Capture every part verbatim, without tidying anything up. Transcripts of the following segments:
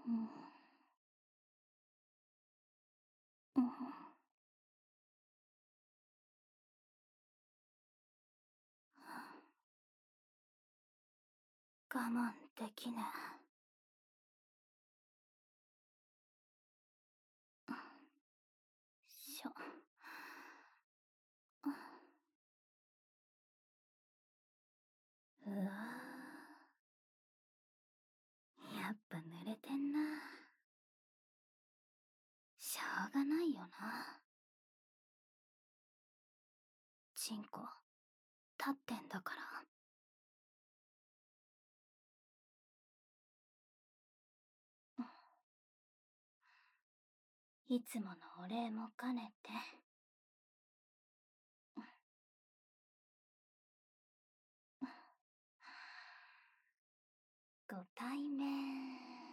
ん、うん、我慢できねえ。しょ。うわぁ、やっぱ濡れてんな。しょうがないよな。チンコ、立ってんだから。いつものお礼も兼ねて。ご対面。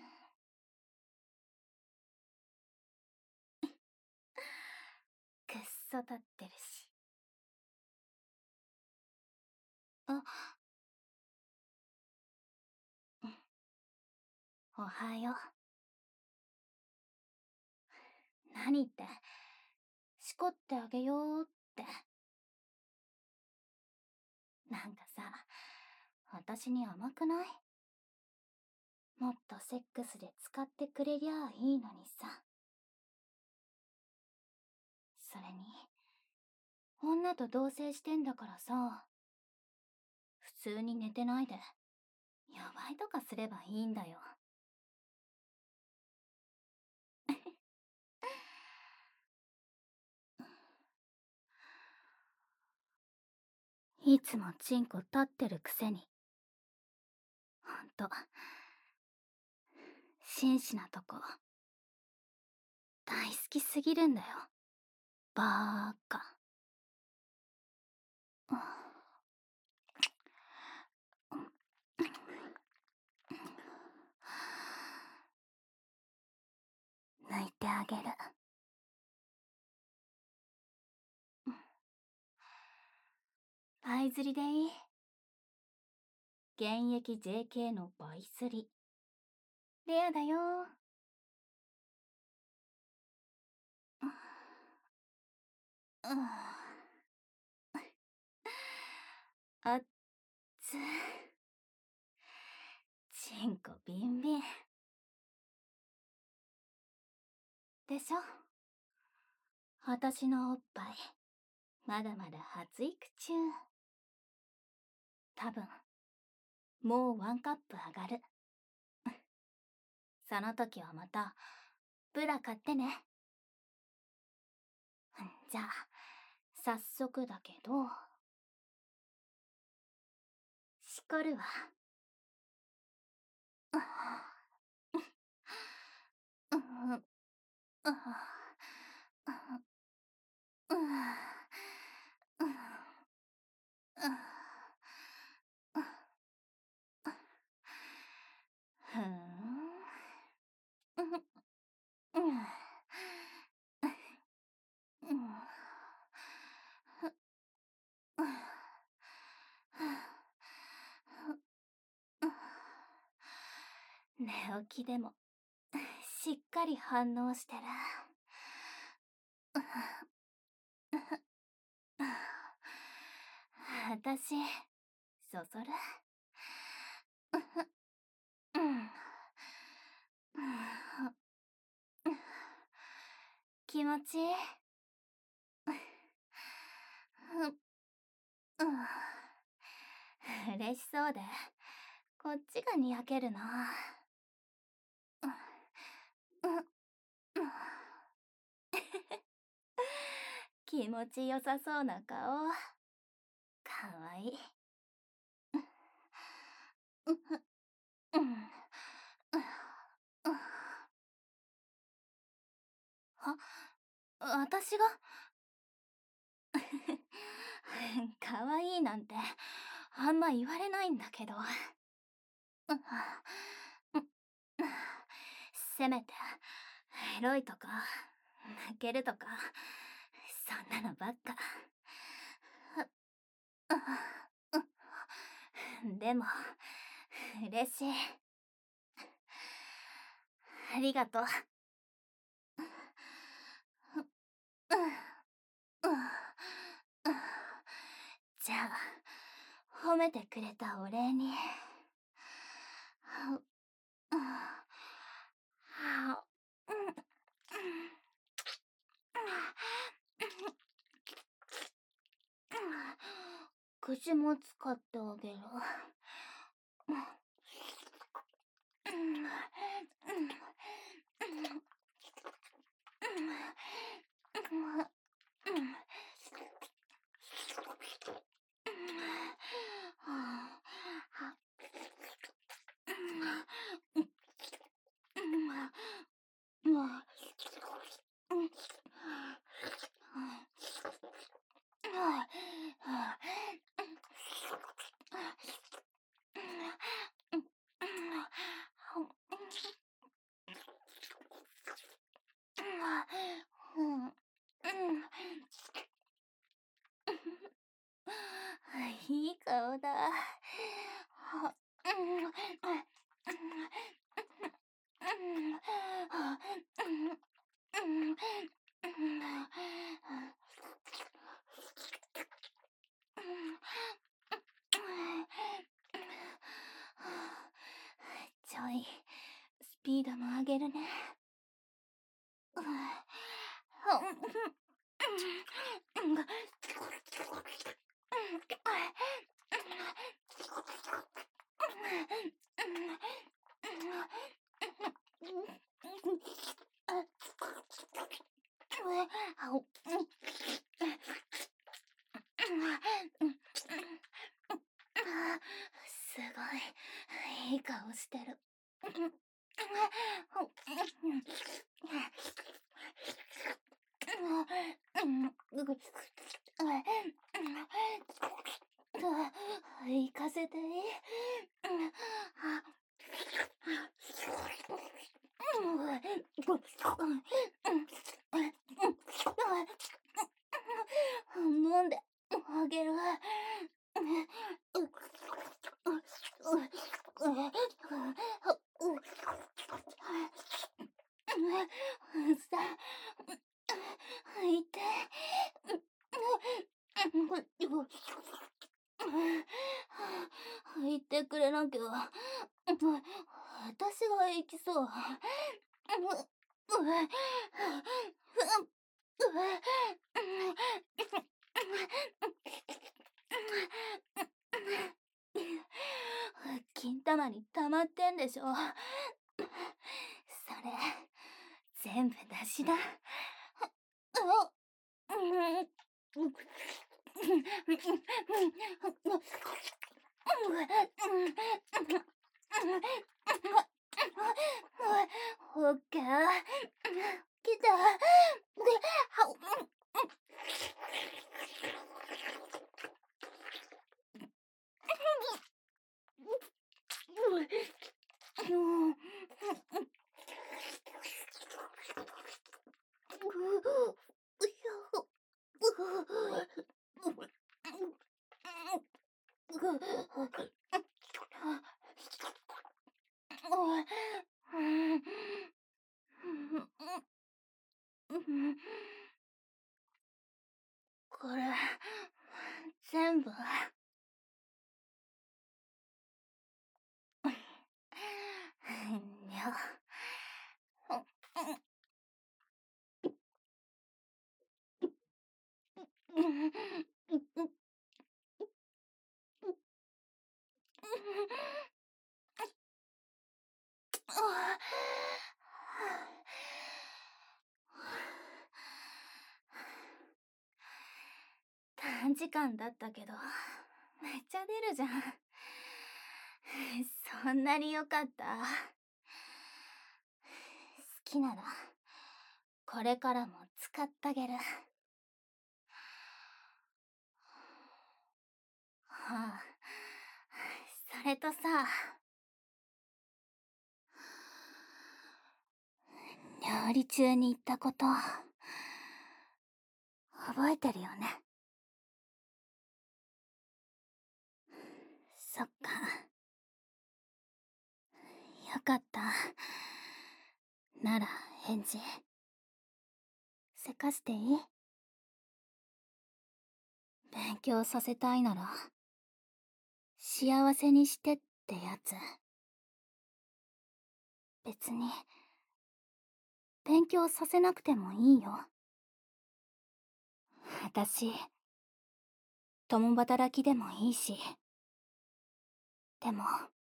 くっそ立ってるし。あ、おはよう。何って、しこってあげようって。なんかさ、私に甘くない？もっとセックスで使ってくれりゃあいいのにさ。それに、女と同棲してんだからさ、普通に寝てないで、やばいとかすればいいんだよ。いつもチンコ立ってるくせに。ほんと、紳士なとこ、大好きすぎるんだよ。バーカ。抜いてあげる。パイ釣りでいい。現役 ジェーケー のバイスリ。レアだよ。あっつ。チンコビンビン。でしょ？私のおっぱい、まだまだ発育中。多分、もうワンカップ上がる。その時はまた、ブラ買ってね。じゃあ、早速だけど、しこるわ。ふーん。寝起きでも、しっかり反応してる。私、そそる？気持ちいい？嬉しそうで、こっちがにやけるな。気持ちよさそうな顔。かわいい。あ、私がかわいいなんてあんま言われないんだけど。せめてエロいとか泣けるとかそんなのばっか。でも嬉しい。 ありがとう。うん、うん、うん。じゃあ、褒めてくれたお礼に。うん、うん、うん、口も使ってあげる。いい顔だ。ちょい、スピードも上げるね。すごい、いい顔してる。行かせていい？飲んであげる。さあ、いて。言ってくれなきゃ、私が行きそう。金玉に溜まってんでしょ。それ、全部出しな。オッケー。来た。これ、全部。にゃ。短時間だったけど、めっちゃ出るじゃん。そんなに良かった？好きなら、これからも使ってあげる。はあ、それとさ、料理中に言ったこと、覚えてるよね？そっか。よかった。 なら返事せかしていい？勉強させたいなら幸せにしてってやつ。別に勉強させなくてもいいよ。私共働きでもいいし。でも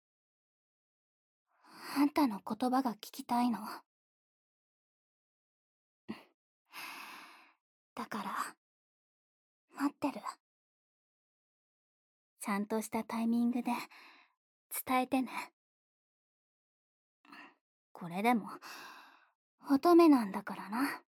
あんたの言葉が聞きたいの。だから待ってる。ちゃんとしたタイミングで伝えてね。これでも乙女なんだからな。